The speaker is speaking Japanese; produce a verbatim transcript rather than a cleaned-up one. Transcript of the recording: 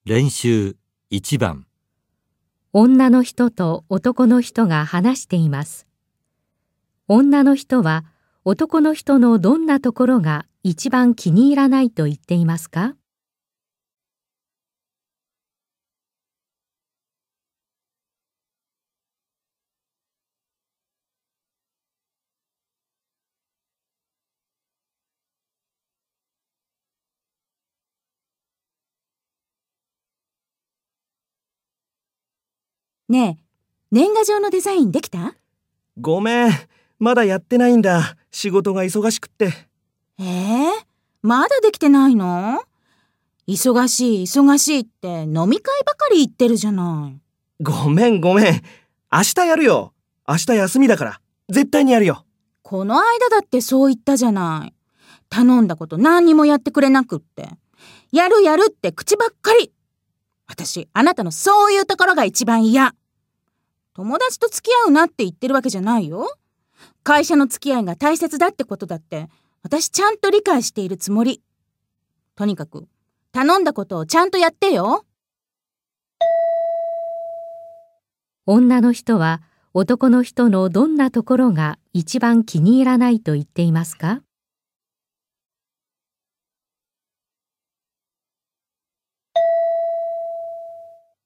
練習いちばん。 女の人と男の人が話しています。女の人は男の人のどんなところが一番気に入らないと言っていますか？ ねえ、年賀状のデザインできた？ ごめん、まだやってないんだ。仕事が忙しくって。 えー、まだできてないの？忙しい忙しいって飲み会ばかり言ってるじゃない。 ごめんごめん。明日やるよ。明日休みだから。絶対にやるよ。 この間だってそう言ったじゃない。頼んだこと何にもやってくれなくって。やるやるって口ばっかり。私、あなたのそういうところが一番嫌。友達と付き合うなって言ってるわけじゃないよ。会社の付き合いが大切だってことだって私ちゃんと理解しているつもり。とにかく頼んだことをちゃんとやってよ。 女の人は男の人のどんなところが一番気に入らないと言っていますか？